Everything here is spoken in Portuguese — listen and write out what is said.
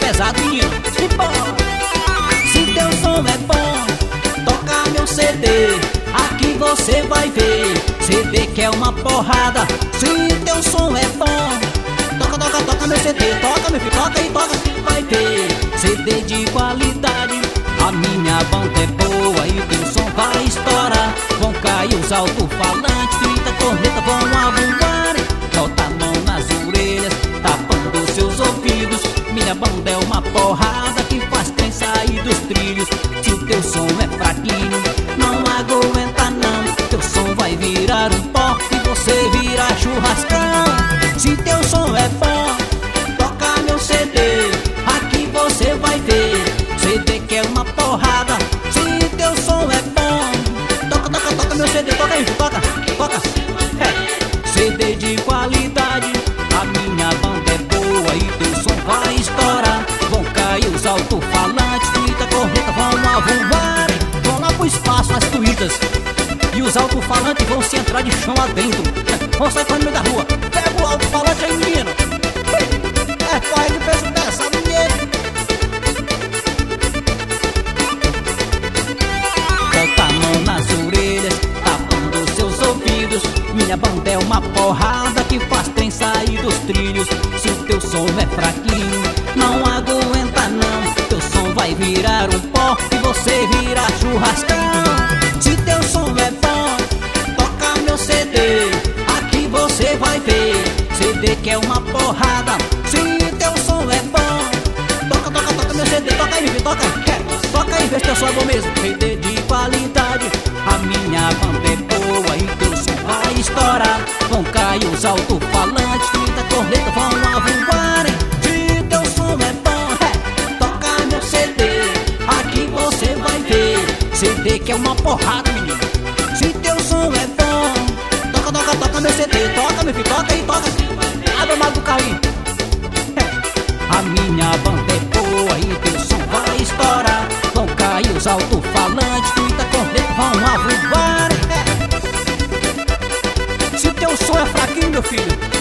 pesado, menino. Se teu som é bom, toca meu CD. Aqui você vai ver, CD que é uma porrada. Se teu som é bom, toca meu CD. Toca meu filho, toca e toca, vai ver, CD de qualidade. A minha banda é boa e o teu som vai estourar. Vão cair os alto-falantes, 30 cornetas vão avulgar. Bota a mão nas orelhas, tapando seus ouvidos. Minha banda é uma porrada que faz trem sair dos trilhos. Se o teu som é fraquinho, não aguenta não. Teu som vai virar um pó e você vira churrascão. Se teu som é bom, toca meu CD. Aqui você vai ver, CD que é uma porrada. Se teu som é bom, toca meu CD. Toca aí, toca. CD de qualidade. A minha banda é boa e teu som vai estourar. Vão cair os alto-falantes, tuita, corneta, vão avoar. Vão lá pro espaço as tuitas e os alto-falantes vão se entrar de chão adentro. Vão sair pra no meio da rua. Pega o alto-falante aí, menino. Corre de peso dessa, menino. Bota a mão nas orelhas, tapando seus ouvidos. Minha banda é uma porrada que faz trem sair dos trilhos. Se o teu som é fraquinho, não aguenta não. Teu som vai virar um pó e você vira churrascão. Se teu som é bom, toca meu CD. Aqui você vai ver, CD que é uma porrada. Se teu som é bom, toca meu CD. Toca aí, filho, toca aí, vê se teu som é bom mesmo. CD de qualidade. A minha banda é boa e teu som vai estourar. Vão cair os alto-falantes, 30 cornetas vão avoar. Se teu som é bom, toca meu CD. Aqui você vai ver, CD que é uma porrada, menino. Se teu som é bom, toca meu CD. Toca meu filho, toca aí, toca. Abre a mão do carrinho. A minha banda é boa e teu som vai estourar. Vão cair os alto-falantes, 30 cornetas vão avoar. Se teu som é fraquinho, meu filho,